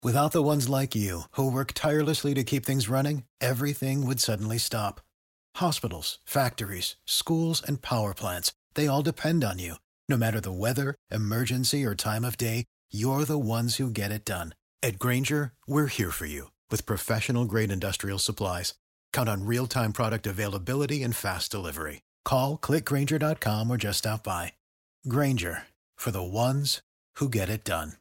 Without the ones like you, who work tirelessly to keep things running, everything would suddenly stop. Hospitals, factories, schools, and power plants, they all depend on you. No matter the weather, emergency, or time of day, you're the ones who get it done. At Grainger, we're here for you with professional-grade industrial supplies. Count on real-time product availability and fast delivery. Call, clickgrainger.com, or just stop by. Grainger, for the ones who get it done.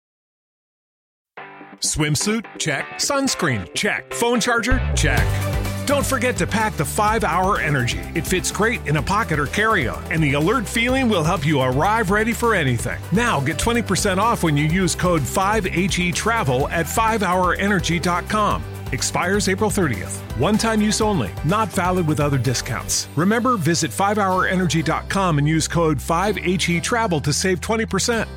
Swimsuit? Check. Sunscreen? Check. Phone charger? Check. Don't forget to pack the 5-Hour Energy. It fits great in a pocket or carry-on, and the alert feeling will help you arrive ready for anything. Now get 20% off when you use code 5HETRAVEL at 5hourenergy.com. Expires April 30th. One-time use only. Not valid with other discounts. Remember, visit 5hourenergy.com and use code 5HETRAVEL to save 20%.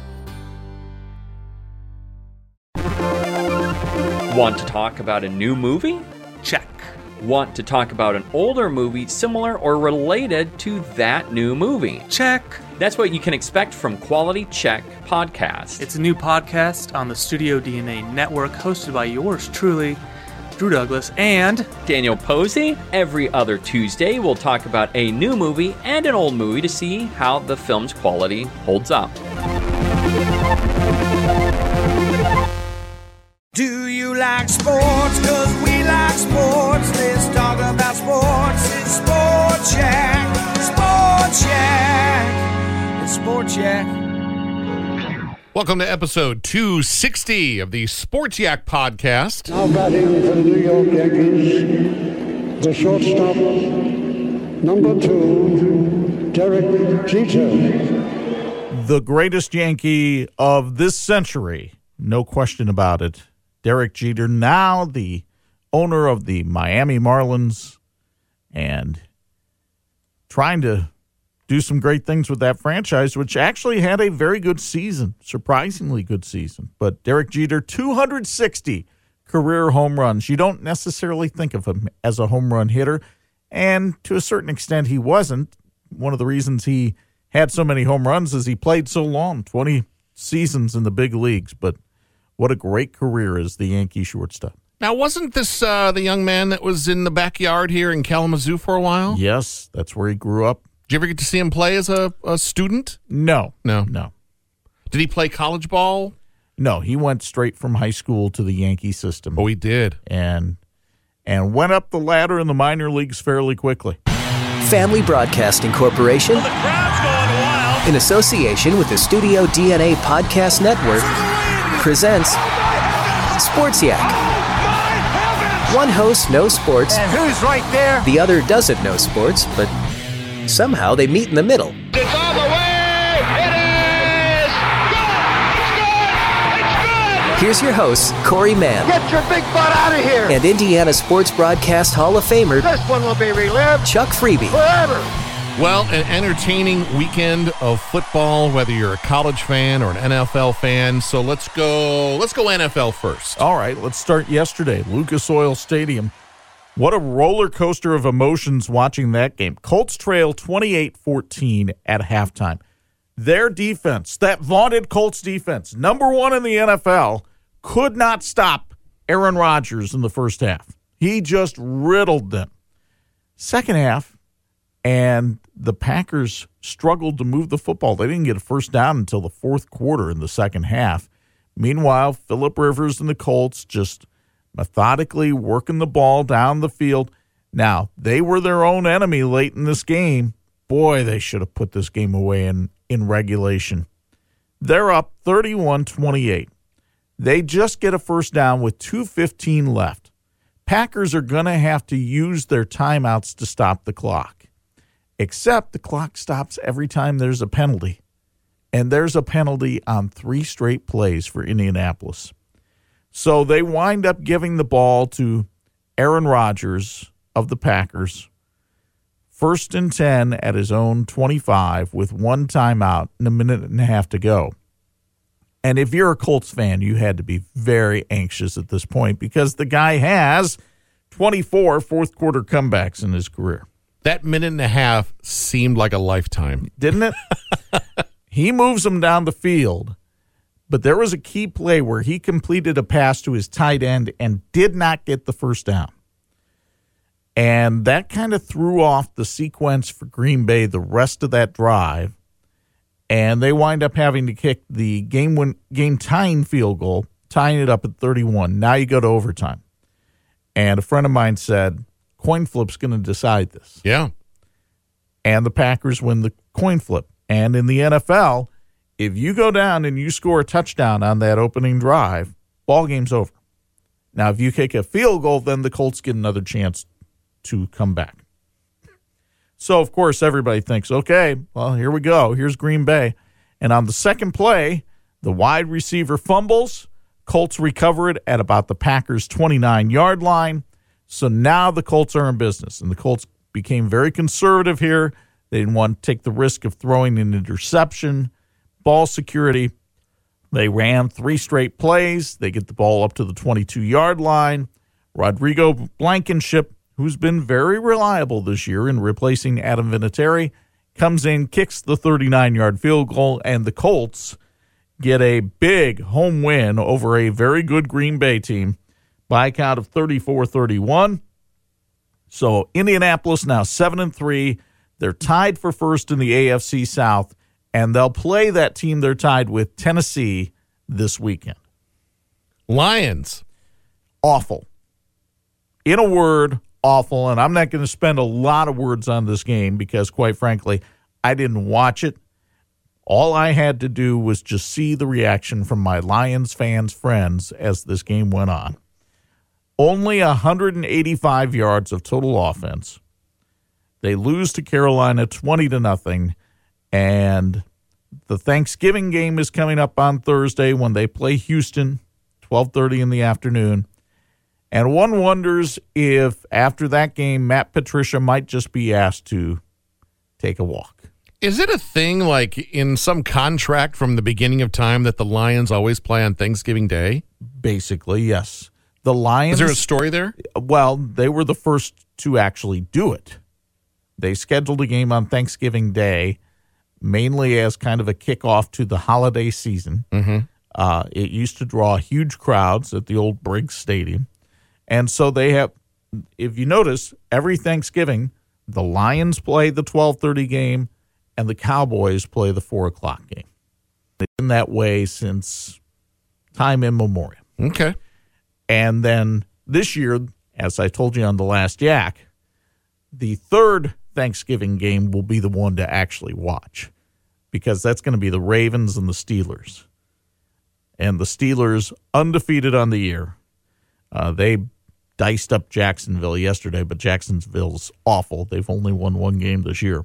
Want to talk about a new movie? Check. Want to talk about an older movie similar or related to that new movie? Check. That's what you can expect from Quality Check Podcast. It's a new podcast on the Studio DNA network, hosted by yours truly, Drew Douglas and Daniel Posey. Every other Tuesday, we'll talk about a new movie and an old movie to see how the film's quality holds up. Do you like sports? 'Cause we like sports. Let's talk about sports. It's Sport Yak. Sport Yak. It's Sport Yak. Welcome to episode 260 of the Sports Yak podcast. Now batting for the New York Yankees, the shortstop, number 2, Derek Jeter. The greatest Yankee of this century, no question about it. Derek Jeter, now the owner of the Miami Marlins, and trying to do some great things with that franchise, which actually had a very good season, surprisingly good season. But Derek Jeter, 260 career home runs. You don't necessarily think of him as a home run hitter, and to a certain extent he wasn't. One of the reasons he had so many home runs is he played so long, 20 seasons in the big leagues, but what a great career as the Yankee shortstop. Now, wasn't this the young man that was in the backyard here in Kalamazoo for a while? Yes, that's where he grew up. Did you ever get to see him play as a student? No. Did he play college ball? No, he went straight from high school to the Yankee system. Oh, he did. And went up the ladder in the minor leagues fairly quickly. Family Broadcasting Corporation, The crowd's going wild. in association with the Studio DNA Podcast Network, presents Sports Yak. One host knows sports, And who's right there? the other doesn't know sports, but somehow they meet in the middle. It's all the way. It is good. It's good. It's good. Here's your hosts, Corey Mann Get your big butt out of here. and Indiana Sports Broadcast Hall of Famer This one will be relived Chuck Freeby. forever. Well, an entertaining weekend of football, whether you're a college fan or an NFL fan. So let's go NFL first. All right, let's start yesterday. Lucas Oil Stadium. What a roller coaster of emotions watching that game. Colts trail 28-14 at halftime. Their defense, that vaunted Colts defense, number 1 in the NFL, could not stop Aaron Rodgers in the first half. He just riddled them. Second half, and the Packers struggled to move the football. They didn't get a first down until the fourth quarter in the second half. Meanwhile, Phillip Rivers and the Colts just methodically working the ball down the field. Now, they were their own enemy late in this game. Boy, they should have put this game away in regulation. They're up 31-28. They just get a first down with 2:15 left. Packers are going to have to use their timeouts to stop the clock. Except the clock stops every time there's a penalty. And there's a penalty on 3 straight plays for Indianapolis. So they wind up giving the ball to Aaron Rodgers of the Packers. 1st and 10 at his own 25 with 1 timeout and a minute and a half to go. And if you're a Colts fan, you had to be very anxious at this point because the guy has 24 fourth-quarter comebacks in his career. That minute and a half seemed like a lifetime. Didn't it? He moves them down the field, But there was a key play where he completed a pass to his tight end and did not get the first down. And that kind of threw off the sequence for Green Bay the rest of that drive. And they wind up having to kick the game-tying field goal, tying it up at 31. Now you go to overtime. And a friend of mine said, coin flip's going to decide this. Yeah. And the Packers win the coin flip. And in the NFL, if you go down and you score a touchdown on that opening drive, ball game's over. Now, if you kick a field goal, then the Colts get another chance to come back. So, of course, everybody thinks, okay, well, here we go. Here's Green Bay. And on the second play, the wide receiver fumbles. Colts recover it at about the Packers' 29-yard line. So now the Colts are in business. And the Colts became very conservative here. They didn't want to take the risk of throwing an interception. Ball security. They ran 3 straight plays. They get the ball up to the 22-yard line. Rodrigo Blankenship, who's been very reliable this year in replacing Adam Vinatieri, comes in, kicks the 39-yard field goal, and the Colts get a big home win over a very good Green Bay team by a count of 34-31. So Indianapolis now 7-3. They're tied for first in the AFC South, and they'll play that team they're tied with, Tennessee, this weekend. Lions. Awful. In a word, awful, and I'm not going to spend a lot of words on this game because, quite frankly, I didn't watch it. All I had to do was just see the reaction from my Lions fans' friends as this game went on. Only 185 yards of total offense. They lose to Carolina 20-0, and the Thanksgiving game is coming up on Thursday when they play Houston, 12:30 in the afternoon. And one wonders if after that game, Matt Patricia might just be asked to take a walk. Is it a thing like in some contract from the beginning of time that the Lions always play on Thanksgiving Day? Basically, yes. The Lions. Is there a story there? Well, they were the first to actually do it. They scheduled a game on Thanksgiving Day, mainly as kind of a kickoff to the holiday season. Mm-hmm. It used to draw huge crowds at the old Briggs Stadium. And so they have, if you notice, every Thanksgiving, the Lions play the 12:30 game and the Cowboys play the 4 o'clock game. They've been that way since time immemorial. Okay. And then this year, as I told you on the last Yak, the third Thanksgiving game will be the one to actually watch because that's going to be the Ravens and the Steelers. And the Steelers, undefeated on the year, they diced up Jacksonville yesterday, but Jacksonville's awful. They've only won 1 game this year.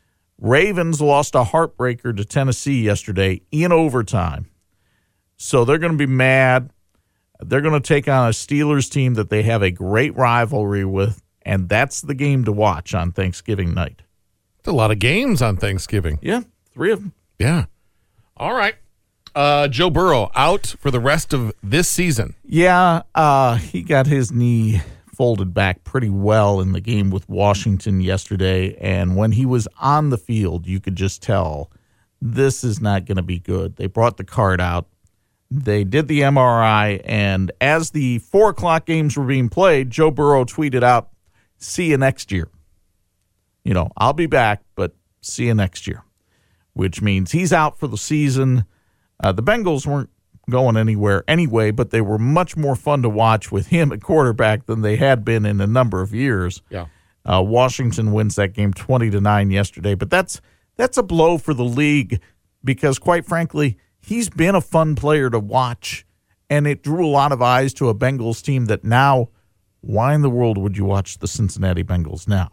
Ravens lost a heartbreaker to Tennessee yesterday in overtime. So they're going to be mad. They're going to take on a Steelers team that they have a great rivalry with, and that's the game to watch on Thanksgiving night. It's a lot of games on Thanksgiving. Yeah, 3 of them. Yeah. All right. Joe Burrow out for the rest of this season. Yeah, he got his knee folded back pretty well in the game with Washington yesterday, and when he was on the field, you could just tell this is not going to be good. They brought the card out. They did the MRI, and as the 4 o'clock games were being played, Joe Burrow tweeted out, "See you next year. You know, I'll be back, but see you next year," which means he's out for the season. The Bengals weren't going anywhere anyway, but they were much more fun to watch with him at quarterback than they had been in a number of years. Yeah. Washington wins that game 20-9 yesterday, but that's a blow for the league because, quite frankly, he's been a fun player to watch, and it drew a lot of eyes to a Bengals team that now, why in the world would you watch the Cincinnati Bengals now?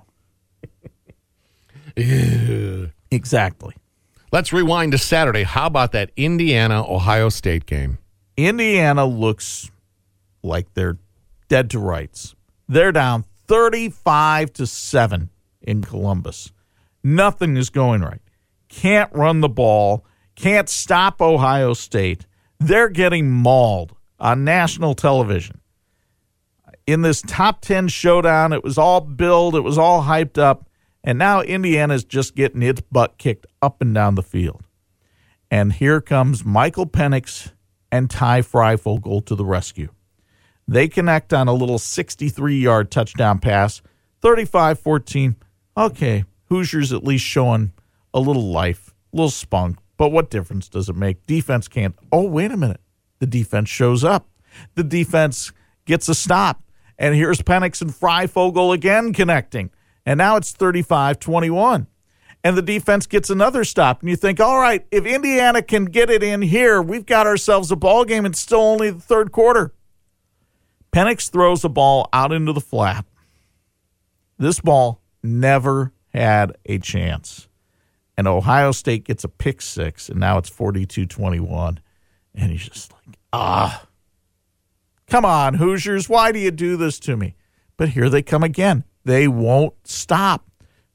Exactly. Let's rewind to Saturday. How about that Indiana-Ohio State game? Indiana looks like they're dead to rights. They're down 35-7 in Columbus. Nothing is going right. Can't run the ball. Can't stop Ohio State. They're getting mauled on national television. In this top 10 showdown, it was all billed. It was all hyped up. And now Indiana's just getting its butt kicked up and down the field. And here comes Michael Penix and Ty Freifogel to the rescue. They connect on a little 63-yard touchdown pass, 35-14. Okay, Hoosiers at least showing a little life, a little spunk. But what difference does it make? Defense can't. Oh, wait a minute. The defense shows up. The defense gets a stop. And here's Penix and Freifogel again connecting. And now it's 35-21. And the defense gets another stop. And you think, all right, if Indiana can get it in here, we've got ourselves a ball game. It's still only the third quarter. Penix throws a ball out into the flat. This ball never had a chance. And Ohio State gets a pick six, and now it's 42-21. And he's just like, come on, Hoosiers, why do you do this to me? But here they come again. They won't stop.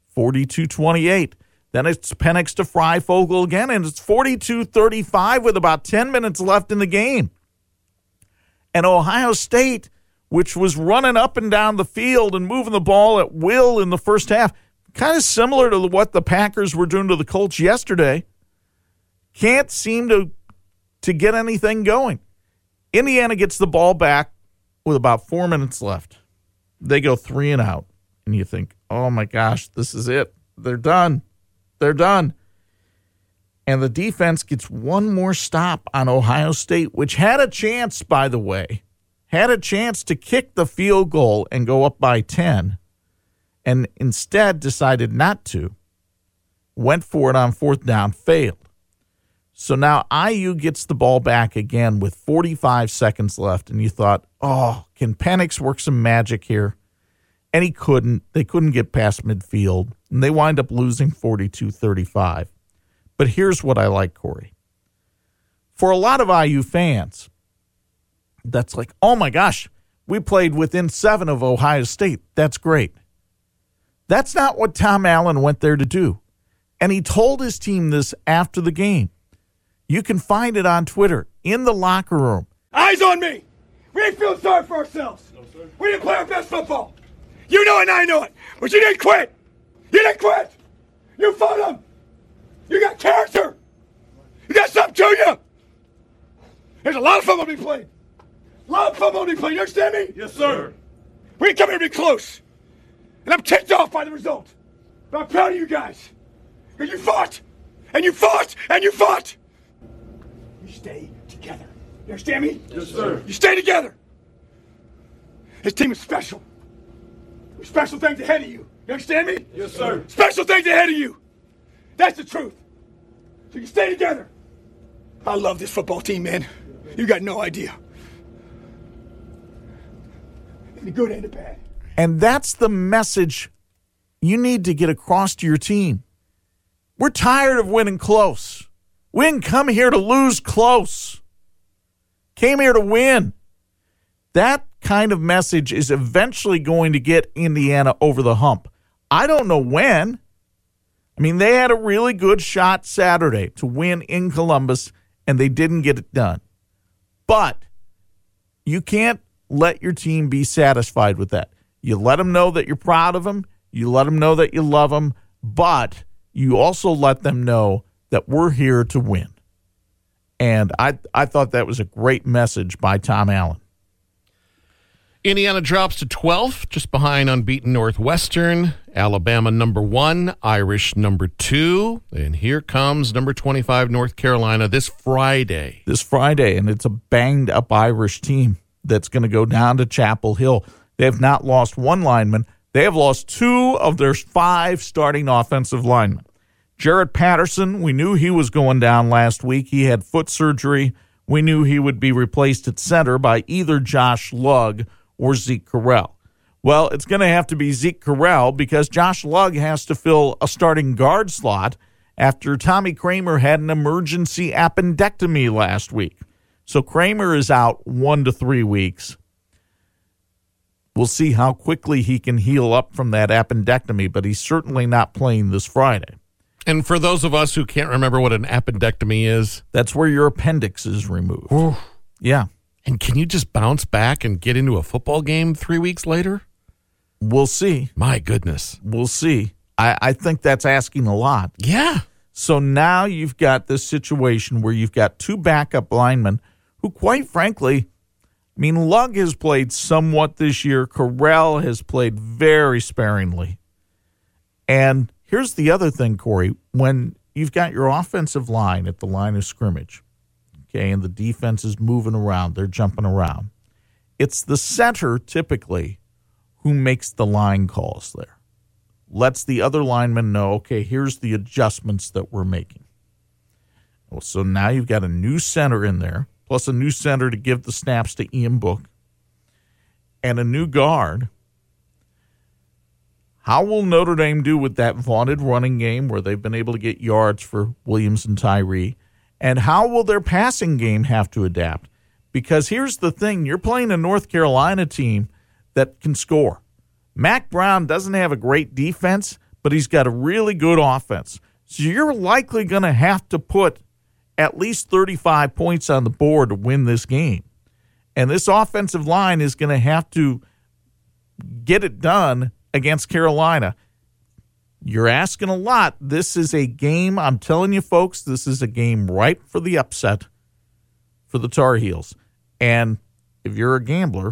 42-28. Then it's Penix to Freifogel again, and it's 42-35 with about 10 minutes left in the game. And Ohio State, which was running up and down the field and moving the ball at will in the first half, kind of similar to what the Packers were doing to the Colts yesterday, can't seem to get anything going. Indiana gets the ball back with about 4 minutes left. They go 3 and out. And you think, oh, my gosh, this is it. They're done. They're done. And the defense gets one more stop on Ohio State, which had a chance, by the way, had a chance to kick the field goal and go up by 10, and instead decided not to. Went for it on fourth down, failed. So now IU gets the ball back again with 45 seconds left, and you thought, oh, can Penix work some magic here? And he couldn't. They couldn't get past midfield, and they wind up losing 42-35. But here's what I like, Corey. For a lot of IU fans, that's like, oh my gosh, we played within 7 of Ohio State. That's great. That's not what Tom Allen went there to do. And he told his team this after the game. You can find it on Twitter, in the locker room. Eyes on me. We ain't feeling sorry for ourselves. No, we didn't play our best football. You know it and I know it. But you didn't quit. You didn't quit. You fought them. You got character. You got something to you. There's a lot of football to be played. A lot of football to be played. You understand me? Yes, sir. We didn't come here to be close. And I'm ticked off by the result. But I'm proud of you guys. Because you fought. And you fought. And you fought. You stay together. You understand me? Yes, sir. You stay together. This team is special. There's special things ahead of you. You understand me? Yes, sir. Special things ahead of you. That's the truth. So you stay together. I love this football team, man. You got no idea. In the good and the bad. And that's the message you need to get across to your team. We're tired of winning close. We didn't come here to lose close. Came here to win. That kind of message is eventually going to get Indiana over the hump. I don't know when. I mean, they had a really good shot Saturday to win in Columbus, and they didn't get it done. But you can't let your team be satisfied with that. You let them know that you're proud of them. You let them know that you love them. But you also let them know that we're here to win. And I thought that was a great message by Tom Allen. Indiana drops to 12th, just behind unbeaten Northwestern. Alabama number 1, Irish number 2. And here comes number 25, North Carolina, this Friday. And it's a banged-up Irish team that's going to go down to Chapel Hill. They have not lost one lineman. They have lost 2 of their 5 starting offensive linemen. Jarrett Patterson, we knew he was going down last week. He had foot surgery. We knew he would be replaced at center by either Josh Lugg or Zeke Correll. Well, it's going to have to be Zeke Correll because Josh Lugg has to fill a starting guard slot after Tommy Kramer had an emergency appendectomy last week. So Kramer is out 1 to 3 weeks. We'll see how quickly he can heal up from that appendectomy, but he's certainly not playing this Friday. And for those of us who can't remember what an appendectomy is, that's where your appendix is removed. Ooh. Yeah. And can you just bounce back and get into a football game 3 weeks later? We'll see. My goodness. We'll see. I think that's asking a lot. Yeah. So now you've got this situation where you've got two backup linemen who, quite frankly, I mean, Lugg has played somewhat this year. Corral has played very sparingly. And here's the other thing, Corey. When you've got your offensive line at the line of scrimmage, okay, and the defense is moving around, they're jumping around, it's the center typically who makes the line calls there. Lets the other linemen know, okay, here's the adjustments that we're making. Well, so now you've got a new center in there, plus a new center to give the snaps to Ian Book, and a new guard. How will Notre Dame do with that vaunted running game where they've been able to get yards for Williams and Tyree? And how will their passing game have to adapt? Because here's the thing, you're playing a North Carolina team that can score. Mack Brown doesn't have a great defense, but he's got a really good offense. So you're likely going to have to put at least 35 points on the board to win this game. And this offensive line is going to have to get it done against Carolina. You're asking a lot. This is a game, I'm telling you folks, this is a game ripe for the upset for the Tar Heels. And if you're a gambler,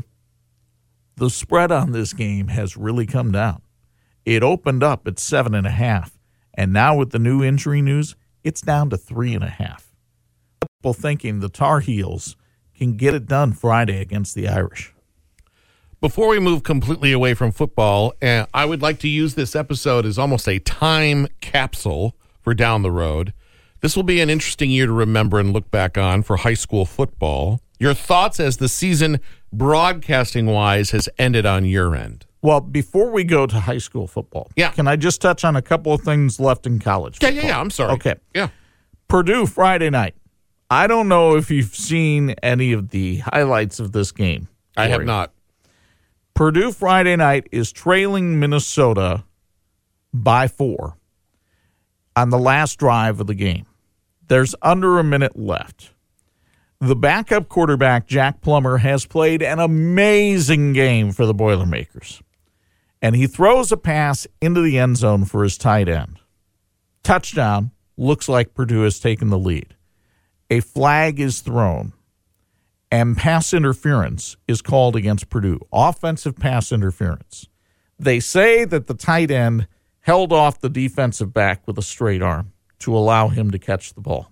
the spread on this game has really come down. It opened up at 7.5, and now with the new injury news, it's down to 3.5. People thinking the Tar Heels can get it done Friday against the Irish. Before we move completely away from football, I would like to use this episode as almost a time capsule for down the road. This will be an interesting year to remember and look back on for high school football. Your thoughts as the season, broadcasting-wise, has ended on your end? Well, before we go to high school football, can I just touch on a couple of things left in college football? Yeah, I'm sorry. Okay. Yeah. Purdue, Friday night. I don't know if you've seen any of the highlights of this game. I have not. Purdue Friday night is trailing Minnesota by 4 on the last drive of the game. There's under a minute left. The backup quarterback, Jack Plummer, has played an amazing game for the Boilermakers. And he throws a pass into the end zone for his tight end. Touchdown. Looks like Purdue has taken the lead. A flag is thrown, and pass interference is called against Purdue. Offensive pass interference. They say that the tight end held off the defensive back with a straight arm to allow him to catch the ball.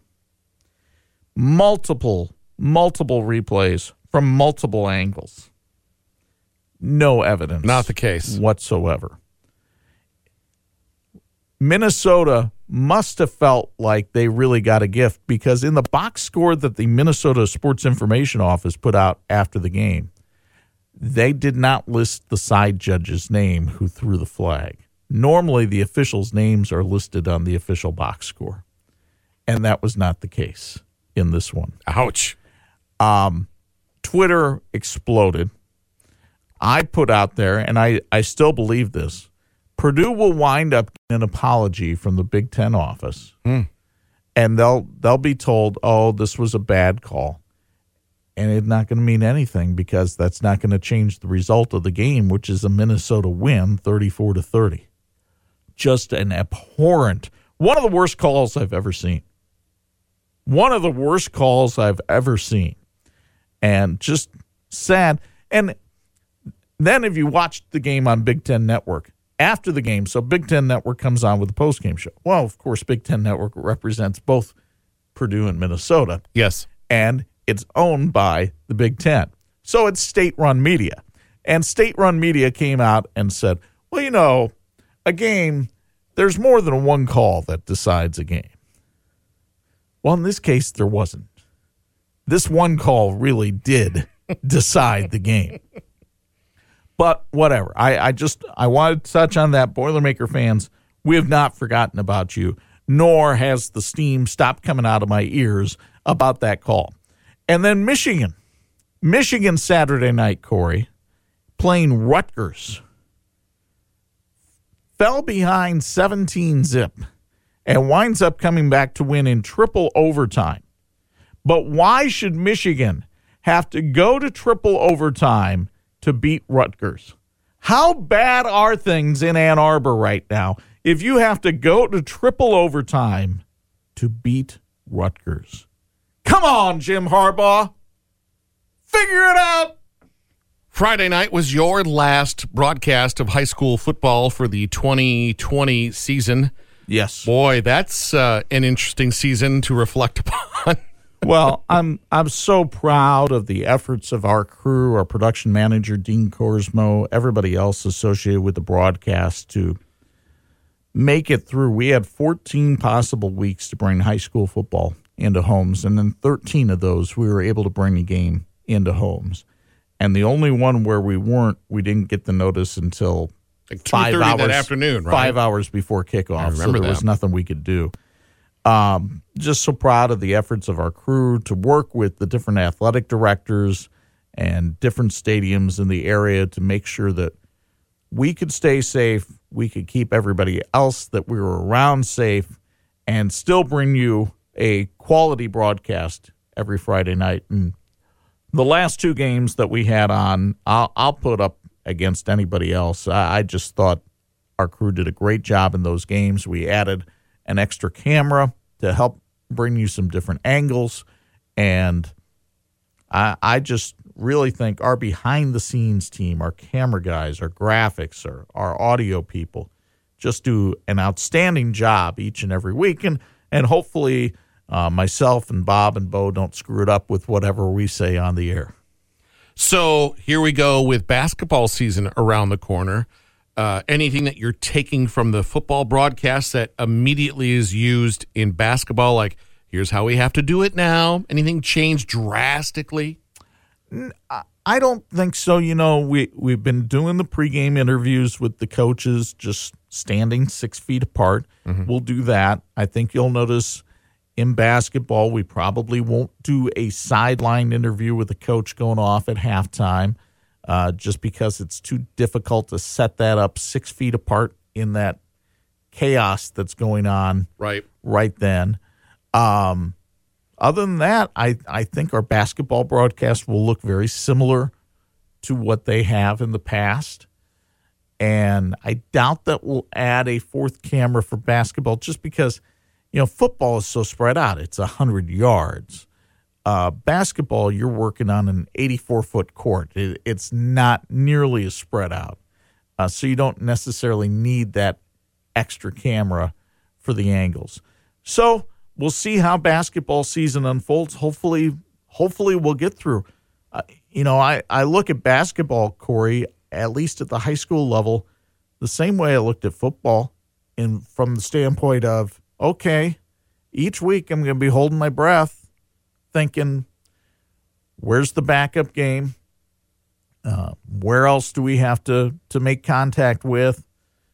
Multiple replays from multiple angles. No evidence. Not the case. Whatsoever. Minnesota must have felt like they really got a gift because in the box score that the Minnesota Sports Information Office put out after the game, they did not list the side judge's name who threw the flag. Normally, the officials' names are listed on the official box score, and that was not the case in this one. Ouch. Twitter exploded. I put out there, and I still believe this, Purdue will wind up getting an apology from the Big Ten office, and they'll be told, oh, this was a bad call. And it's not going to mean anything because that's not going to change the result of the game, which is a Minnesota win, 34-30. Just an abhorrent, one of the worst calls I've ever seen. One of the worst calls I've ever seen. And just sad. And then if you watched the game on Big Ten Network, after the game, so Big Ten Network comes on with a post-game show. Well, of course, Big Ten Network represents both Purdue and Minnesota. Yes. And it's owned by the Big Ten. So it's state-run media. And state-run media came out and said, well, you know, a game, there's more than one call that decides a game. Well, in this case, there wasn't. This one call really did decide the game. But whatever. I wanted to touch on that. Boilermaker fans, we have not forgotten about you, nor has the steam stopped coming out of my ears about that call. And then Michigan. Michigan Saturday night, Corey, playing Rutgers. Fell behind 17-0 and winds up coming back to win in triple overtime. But why should Michigan have to go to triple overtime to beat Rutgers? How bad are things in Ann Arbor right now if you have to go to triple overtime to beat Rutgers. Come on, Jim Harbaugh. Figure it out. Friday night was your last broadcast of high school football for the 2020 season. Yes. Boy, that's an interesting season to reflect upon. Well, I'm so proud of the efforts of our crew, our production manager, Dean Korsmo, everybody else associated with the broadcast to make it through. We had 14 possible weeks to bring high school football into homes, and then 13 of those we were able to bring a game into homes. And the only one where we didn't get the notice until like 5 hours that afternoon, right? 5 hours before kickoff. So there was nothing we could do. Just so proud of the efforts of our crew to work with the different athletic directors and different stadiums in the area to make sure that we could stay safe, we could keep everybody else that we were around safe, and still bring you a quality broadcast every Friday night. And the last two games that we had on, I'll put up against anybody else. I just thought our crew did a great job in those games. We added an extra camera to help bring you some different angles. And I just really think our behind-the-scenes team, our camera guys, our graphics, our audio people, just do an outstanding job each and every week. And hopefully myself and Bob and Bo don't screw it up with whatever we say on the air. So here we go with basketball season around the corner. Anything that you're taking from the football broadcast that immediately is used in basketball, like here's how we have to do it now? Anything changed drastically? I don't think so. You know, we've been doing the pregame interviews with the coaches, just standing 6 feet apart. Mm-hmm. We'll do that. I think you'll notice in basketball, we probably won't do a sideline interview with a coach going off at halftime. Just because it's too difficult to set that up 6 feet apart in that chaos that's going on right then. Other than that, I think our basketball broadcast will look very similar to what they have in the past. And I doubt that we'll add a fourth camera for basketball just because, you know, football is so spread out. It's 100 yards. Basketball, you're working on an 84-foot court. It's not nearly as spread out. So you don't necessarily need that extra camera for the angles. So we'll see how basketball season unfolds. Hopefully we'll get through. I look at basketball, Corey, at least at the high school level, the same way I looked at football, from the standpoint of, okay, each week I'm going to be holding my breath, thinking, where's the backup game? Where else do we have to make contact with?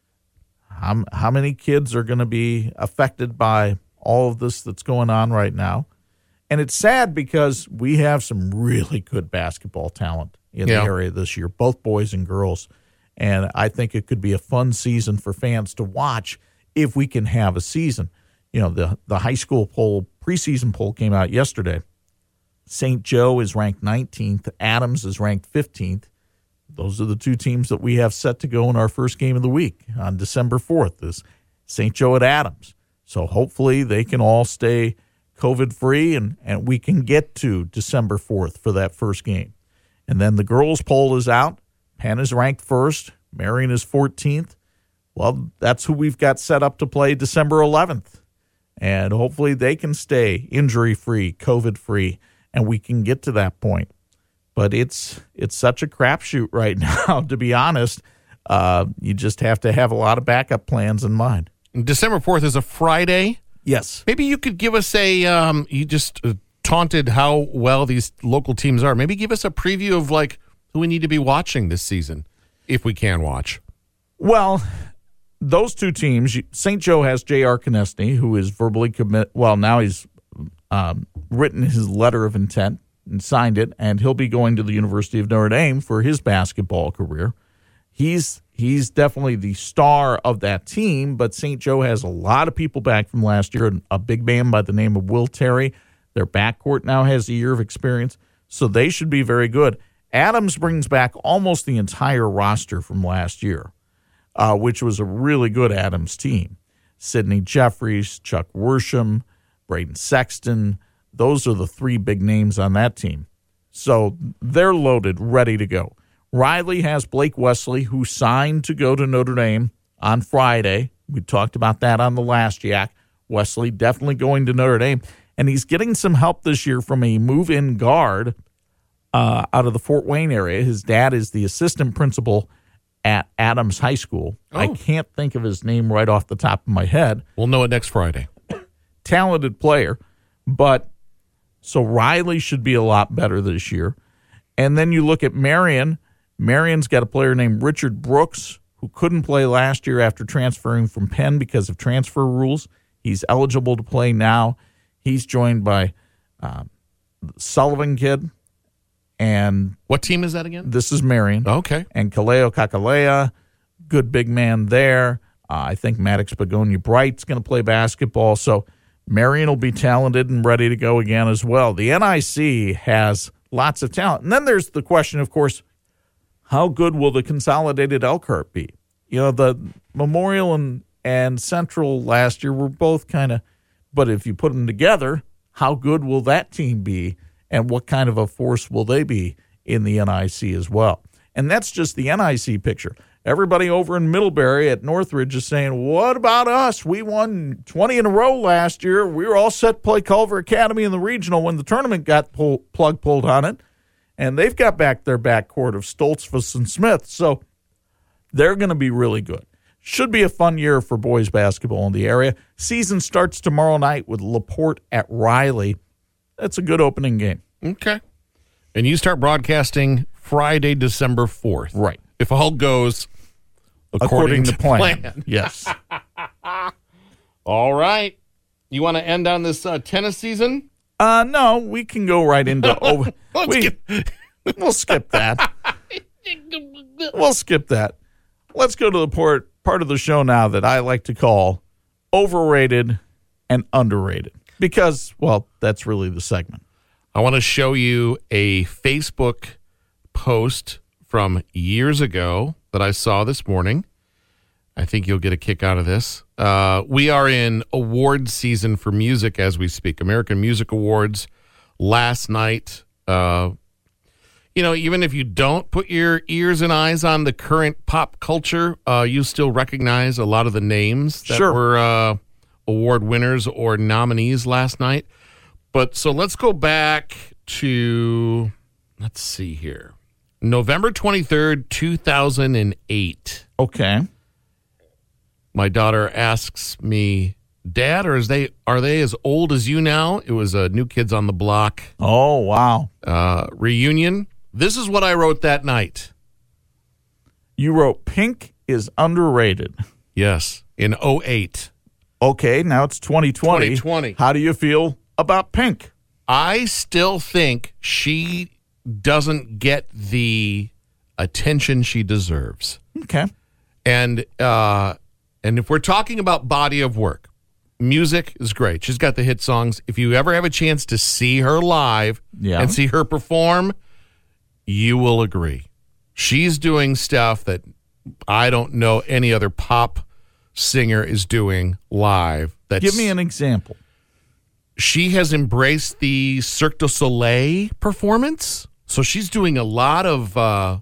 How many kids are going to be affected by all of this that's going on right now? And it's sad because we have some really good basketball talent in the area this year, both boys and girls. And I think it could be a fun season for fans to watch if we can have a season. You know, the high school preseason poll came out yesterday. St. Joe is ranked 19th. Adams is ranked 15th. Those are the two teams that we have set to go in our first game of the week on December 4th is St. Joe at Adams. So hopefully they can all stay COVID-free and we can get to December 4th for that first game. And then the girls' poll is out. Penn is ranked first. Marion is 14th. Well, that's who we've got set up to play December 11th. And hopefully they can stay injury-free, COVID-free, and we can get to that point. But it's such a crapshoot right now, to be honest. You just have to have a lot of backup plans in mind. December 4th is a Friday? Yes. Maybe you could give us you just taunted how well these local teams are. Maybe give us a preview of, like, who we need to be watching this season, if we can watch. Well, those two teams, St. Joe has J.R. Konechny, who is verbally now he's written his letter of intent and signed it, and he'll be going to the University of Notre Dame for his basketball career. He's definitely the star of that team, but St. Joe has a lot of people back from last year, a big man by the name of Will Terry. Their backcourt now has a year of experience, so they should be very good. Adams brings back almost the entire roster from last year, which was a really good Adams team. Sidney Jeffries, Chuck Worsham, Braden Sexton. Those are the three big names on that team. So they're loaded, ready to go. Riley has Blake Wesley, who signed to go to Notre Dame on Friday. We talked about that on the last Yak. Wesley definitely going to Notre Dame. And he's getting some help this year from a move-in guard out of the Fort Wayne area. His dad is the assistant principal at Adams High School. Oh. I can't think of his name right off the top of my head. We'll know it next Friday. Talented player, but so Riley should be a lot better this year. And then you look at Marion. Marion's got a player named Richard Brooks who couldn't play last year after transferring from Penn because of transfer rules. He's eligible to play now. He's joined by Sullivan kid. And what team is that again? This is Marion. Okay. And Kaleo Kakalea, good big man there. I think Maddox Begonia Bright's going to play basketball. So Marion will be talented and ready to go again as well. The NIC has lots of talent. And then there's the question, of course, how good will the consolidated Elkhart be? You know, the Memorial and Central last year were both kind of, but if you put them together, how good will that team be? And what kind of a force will they be in the NIC as well? And that's just the NIC picture. Everybody over in Middlebury at Northridge is saying, what about us? We won 20 in a row last year. We were all set to play Culver Academy in the regional when the tournament got plug pulled on it. And they've got back their backcourt of Stoltzfus and Smith. So they're going to be really good. Should be a fun year for boys basketball in the area. Season starts tomorrow night with LaPorte at Riley. That's a good opening game. Okay. And you start broadcasting Friday, December 4th. Right. If all goes according to plan. Yes. All right. You want to end on this tennis season? No, we can go right into we'll skip that. We'll skip that. Let's go to the part of the show now that I like to call overrated and underrated. Because, well, that's really the segment. I want to show you a Facebook post from years ago that I saw this morning. I think you'll get a kick out of this. We are in award season for music as we speak. American Music Awards last night. Even if you don't put your ears and eyes on the current pop culture, you still recognize a lot of the names that were award winners or nominees last night. But so let's go back to, let's see here, November 23rd, 2008. Okay. My daughter asks me, Dad, are they as old as you now? It was a New Kids on the Block. Oh, wow. Reunion. This is what I wrote that night. You wrote Pink is underrated. Yes, in 2008. Okay, now it's 2020. 2020. How do you feel about Pink? I still think she doesn't get the attention she deserves. Okay. And if we're talking about body of work, music is great. She's got the hit songs. If you ever have a chance to see her live and see her perform, you will agree. She's doing stuff that I don't know any other pop singer is doing live. Give me an example. She has embraced the Cirque du Soleil performance. So she's doing a lot of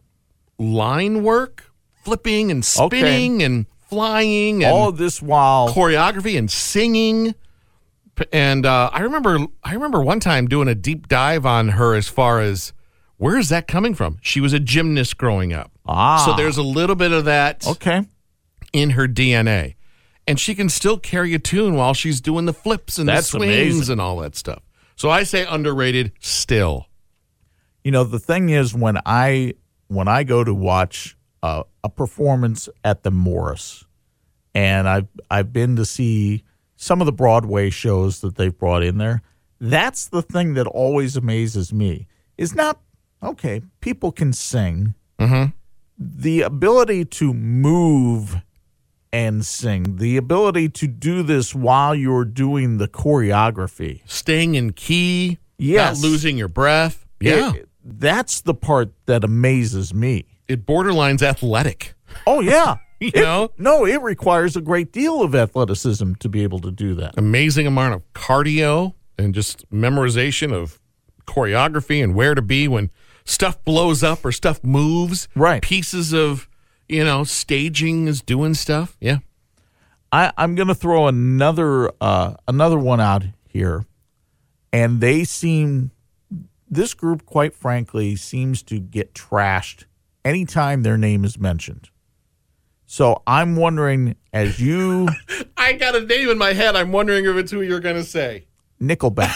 line work, flipping and spinning and flying. And all of this while choreography and singing. And I remember one time doing a deep dive on her as far as where is that coming from? She was a gymnast growing up. So there's a little bit of that in her DNA. And she can still carry a tune while she's doing the flips and the swings and all that stuff. So I say underrated still. You know, the thing is when I go to watch a performance at the Morris, and I've been to see some of the Broadway shows that they've brought in there, that's the thing that always amazes me. Is not, okay, people can sing. Mm-hmm. The ability to move and sing, the ability to do this while you're doing the choreography. Staying in key, not losing your breath. Yeah. That's the part that amazes me. It borderlines athletic. Oh, yeah. You know? No, it requires a great deal of athleticism to be able to do that. Amazing amount of cardio and just memorization of choreography and where to be when stuff blows up or stuff moves. Right. Pieces of, staging is doing stuff. Yeah. I'm going to throw another one out here, and this group, quite frankly, seems to get trashed anytime their name is mentioned. So I'm wondering, as you... I got a name in my head. I'm wondering if it's who you're going to say. Nickelback.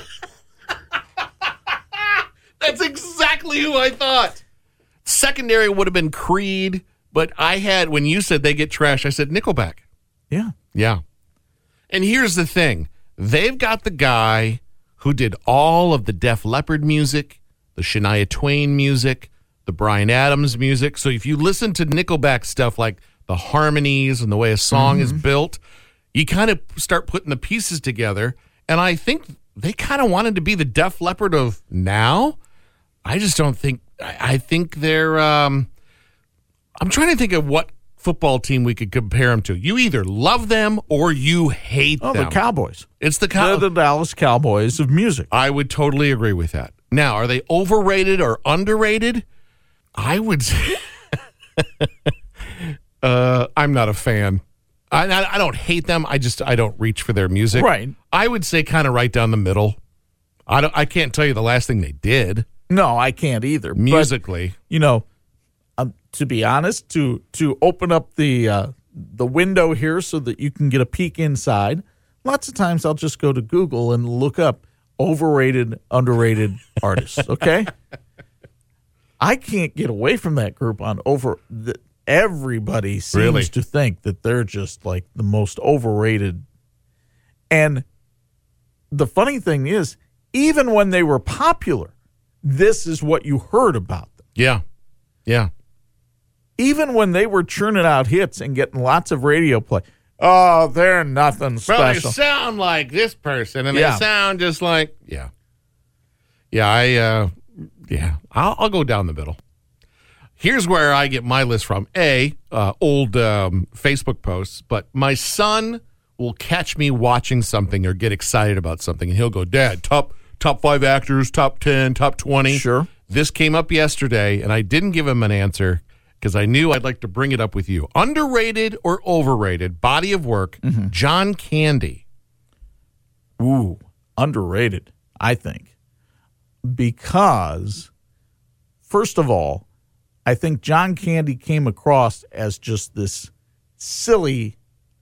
That's exactly who I thought. Secondary would have been Creed, but when you said they get trashed, I said Nickelback. Yeah. Yeah. And here's the thing. They've got the guy who did all of the Def Leppard music, the Shania Twain music, the Bryan Adams music. So if you listen to Nickelback stuff like the harmonies and the way a song is built, you kind of start putting the pieces together. And I think they kind of wanted to be the Def Leppard of now. I just don't think, I think they're, I'm trying to think of what football team we could compare them to. You either love them or you hate them. The Cowboys. It's the They're the Dallas Cowboys of music. I would totally agree with that. Now, are they overrated or underrated? I would say I'm not a fan. I don't hate them. I don't reach for their music. Right. I would say kind of right down the middle. I can't tell you the last thing they did. No, I can't either. Musically. But, to be honest, to open up the window here so that you can get a peek inside, lots of times I'll just go to Google and look up overrated, underrated artists, okay? I can't get away from that group everybody seems to think that they're just like the most overrated. And the funny thing is, even when they were popular, this is what you heard about them. Yeah. Yeah. Even when they were churning out hits and getting lots of radio play, oh, they're nothing special. Well, they sound like this person, and they sound just like, I'll go down the middle. Here's where I get my list from. Old Facebook posts, but my son will catch me watching something or get excited about something, and he'll go, Dad, top 5 actors, top 10, top 20. Sure. This came up yesterday, and I didn't give him an answer because I knew I'd like to bring it up with you. Underrated or overrated body of work, John Candy. Ooh, underrated, I think. Because, first of all, I think John Candy came across as just this silly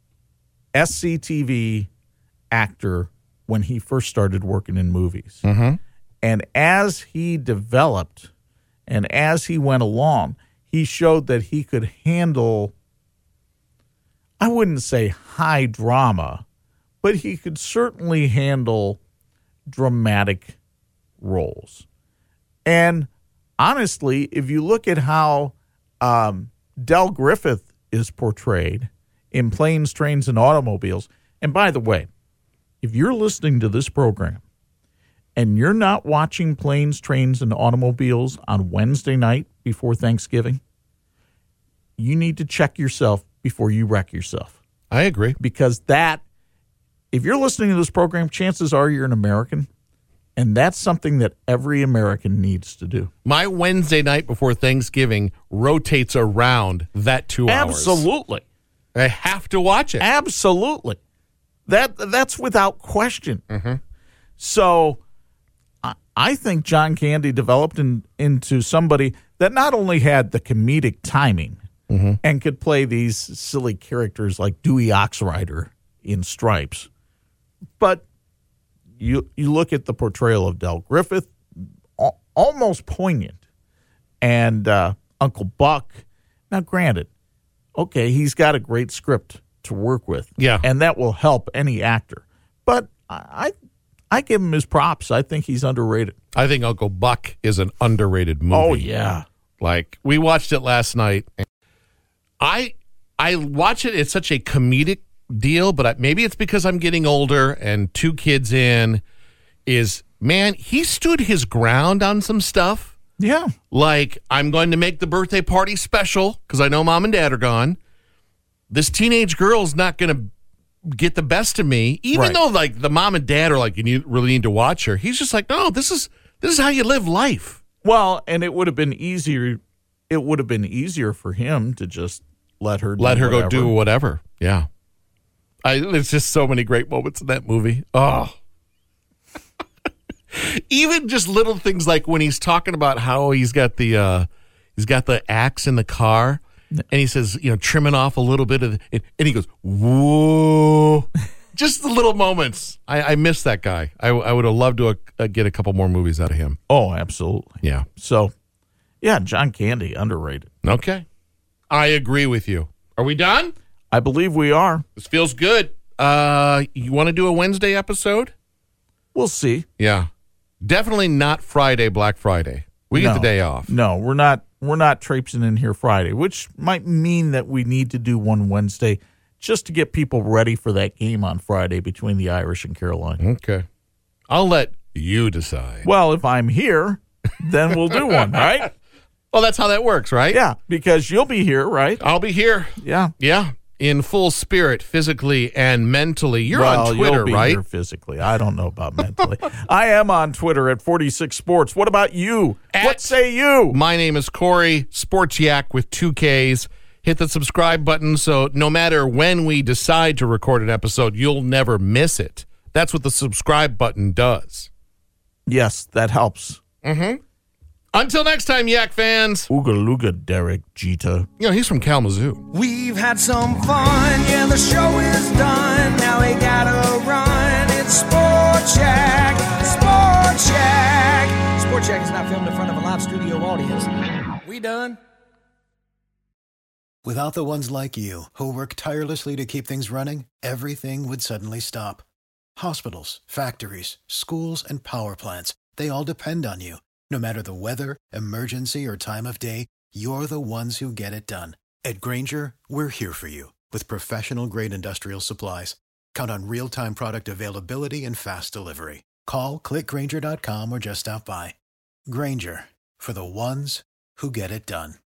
SCTV actor when he first started working in movies. Mm-hmm. And as he developed and as he went along, he showed that he could handle, I wouldn't say high drama, but he could certainly handle dramatic roles. And honestly, if you look at how Del Griffith is portrayed in Planes, Trains, and Automobiles, and by the way, if you're listening to this program and you're not watching Planes, Trains, and Automobiles on Wednesday night before Thanksgiving, you need to check yourself before you wreck yourself. I agree. Because if you're listening to this program, chances are you're an American, and that's something that every American needs to do. My Wednesday night before Thanksgiving rotates around that 2 hours. Absolutely. I have to watch it. Absolutely. That's without question. Mm-hmm. So I think John Candy developed into somebody that not only had the comedic timing and could play these silly characters like Dewey Oxrider in Stripes, but you look at the portrayal of Del Griffith, almost poignant, and Uncle Buck. Now, granted, okay, he's got a great script to work with, and that will help any actor. But I give him his props. I think he's underrated. I think Uncle Buck is an underrated movie. Oh, yeah. Like, we watched it last night. I watch it. It's such a comedic deal, but maybe it's because I'm getting older and 2 kids in. Man, he stood his ground on some stuff. Yeah. Like, I'm going to make the birthday party special because I know Mom and Dad are gone. this teenage girl's not going to get the best of me, even though like the mom and dad are like, you really need to watch her. He's just like, no, this is how you live life. Well, and it would have been easier. It would have been easier for him to just let her go do whatever. Yeah. There's just so many great moments in that movie. Oh. Even just little things like when he's talking about how he's got the axe in the car, and he says, trimming off a little bit of it, and he goes, whoa. Just the little moments. I miss that guy. I would have loved to get a couple more movies out of him. Oh, absolutely. Yeah. So, yeah, John Candy, underrated. Okay. I agree with you. Are we done? I believe we are. This feels good. You want to do a Wednesday episode? We'll see. Yeah. Definitely not Friday, Black Friday. We get the day off. No, we're not traipsing in here Friday, which might mean that we need to do one Wednesday just to get people ready for that game on Friday between the Irish and Carolina. Okay. I'll let you decide. Well, if I'm here, then we'll do one, right? Well, that's how that works, right? Yeah, because you'll be here, right? I'll be here. Yeah. Yeah. In full spirit, physically and mentally. You're on Twitter, you'll be right? Here physically. I don't know about mentally. I am on Twitter at 46 Sports. What about you? What say you? My name is Corey, Sports Yak with 2 Ks. Hit the subscribe button so no matter when we decide to record an episode, you'll never miss it. That's what the subscribe button does. Yes, that helps. Mm-hmm. Until next time, Yak fans. Ooga Luga Derek Jeter. He's from Kalamazoo. We've had some fun, yeah, the show is done. Now we gotta run. It's Sport Shack, Sport Shack. Sport Shack is not filmed in front of a live studio audience. We done. Without the ones like you, who work tirelessly to keep things running, everything would suddenly stop. Hospitals, factories, schools, and power plants, they all depend on you. No matter the weather, emergency, or time of day, you're the ones who get it done. At Grainger, we're here for you with professional-grade industrial supplies. Count on real-time product availability and fast delivery. Call, click Grainger.com, or just stop by. Grainger, for the ones who get it done.